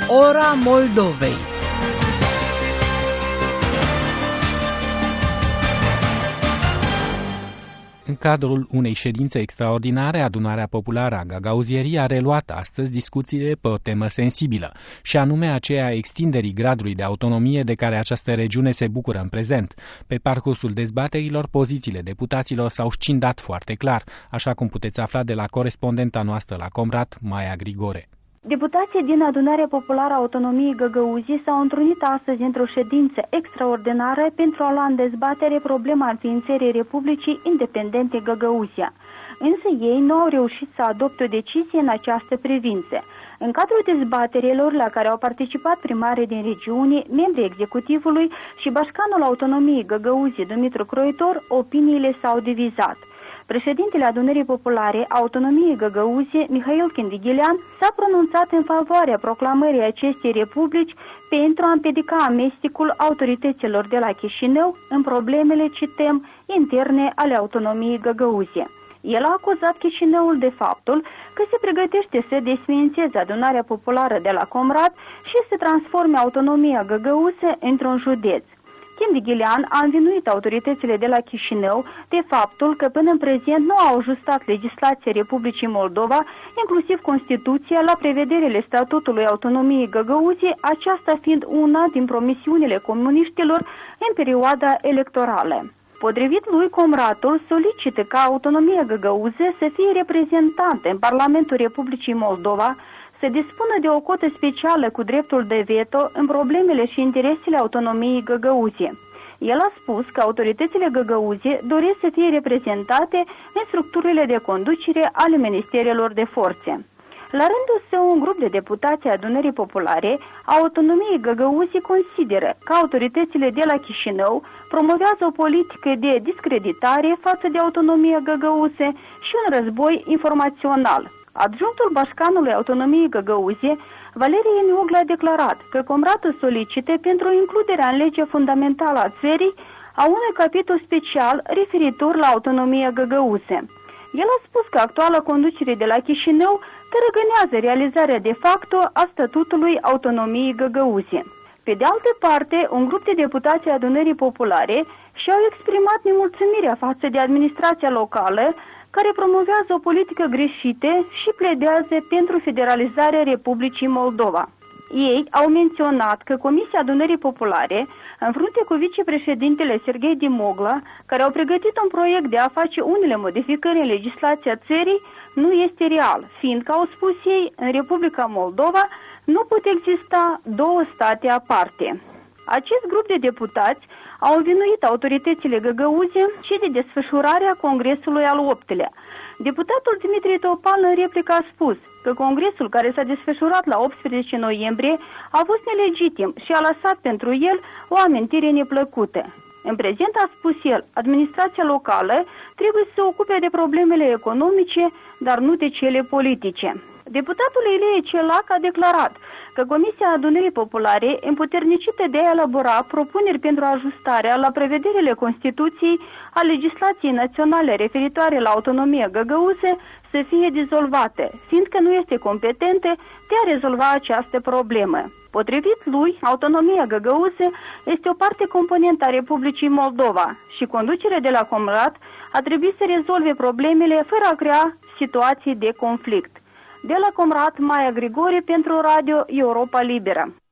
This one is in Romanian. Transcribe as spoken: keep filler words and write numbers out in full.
Ora Moldovei. În cadrul unei ședințe extraordinare, Adunarea Populară a Gagauzierii a reluat astăzi discuțiile pe o temă sensibilă, și anume aceea extinderii gradului de autonomie de care această regiune se bucură în prezent. Pe parcursul dezbaterilor, pozițiile deputaților s-au scindat foarte clar, așa cum puteți afla de la corespondenta noastră la Comrat, Maia Grigore. Deputații din Adunarea Populară a Autonomiei Găgăuzii s-au întrunit astăzi într-o ședință extraordinară pentru a lua în dezbatere problema înființării Republicii Independente Găgăuzia. Însă ei nu au reușit să adopte o decizie în această privință. În cadrul dezbaterilor la care au participat primarii din regiune, membrii executivului și bașcanul Autonomiei Găgăuzii, Dumitru Croitor, opiniile s-au divizat. Președintele Adunării Populare a Autonomiei Găgăuzie, Mihail Kindigilian, s-a pronunțat în favoarea proclamării acestei republici pentru a împiedica amestecul autorităților de la Chișinău în problemele, citem, interne ale Autonomiei Găgăuzie. El a acuzat Chișinăul de faptul că se pregătește să desființeze Adunarea Populară de la Comrat și să transforme Autonomia Găgăuză într-un județ. Kindigilian a învinuit autoritățile de la Chișinău de faptul că până în prezent nu au ajustat legislația Republicii Moldova, inclusiv Constituția, la prevederile statutului Autonomiei Găgăuziei, aceasta fiind una din promisiunile comuniștilor în perioada electorală. Potrivit lui, Comratul solicită ca Autonomia Găgăuză să fie reprezentată în Parlamentul Republicii Moldova, să dispună de o cotă specială cu dreptul de veto în problemele și interesele Autonomiei Găgăuzie. El a spus că autoritățile Găgăuzie doresc să fie reprezentate în structurile de conducere ale ministerelor de forțe. La rândul său, un grup de deputați Adunării Populare a Autonomiei Găgăuzie consideră că autoritățile de la Chișinău promovează o politică de discreditare față de Autonomia Găgăuzie și un război informațional. Adjunctul bașcanului Autonomiei Găgăuzie, Valerie Niugla, a declarat că Comratul solicită pentru includerea în legea fundamentală a țării a unui capitol special referitor la Autonomia Găgăuzie. El a spus că actuala conducere de la Chișinău tărăgânează realizarea de facto a statutului Autonomiei Găgăuzie. Pe de altă parte, un grup de deputați Adunării Populare și-au exprimat nemulțumirea față de administrația locală, care promovează o politică greșită și pledează pentru federalizarea Republicii Moldova. Ei au menționat că Comisia Adunării Populare, în frunte cu vicepreședintele Serghei Dimogla, care au pregătit un proiect de a face unele modificări în legislația țării, nu este real, fiindcă, au spus ei, în Republica Moldova nu pot exista două state aparte. Acest grup de deputați au învinuit autoritățile Găgăuzie și de desfășurarea Congresului al optulea. Deputatul Dimitrie Topal în replică a spus că Congresul care s-a desfășurat la optsprezece noiembrie a fost nelegitim și a lăsat pentru el o amintire neplăcută. În prezent, a spus el, administrația locală trebuie să se ocupe de problemele economice, dar nu de cele politice. Deputatul Ilie Celac a declarat că Comisia Adunării Populare, împuternicită de a elabora propuneri pentru ajustarea la prevederile Constituției a legislației naționale referitoare la Autonomia Găgăuzie, să fie dizolvate, fiindcă nu este competentă de a rezolva această problemă. Potrivit lui, Autonomia Găgăuzie este o parte componentă a Republicii Moldova și conducerea de la Comrat a trebuit să rezolve problemele fără a crea situații de conflict. De la Comrat, Maia Grigore pentru Radio Europa Liberă.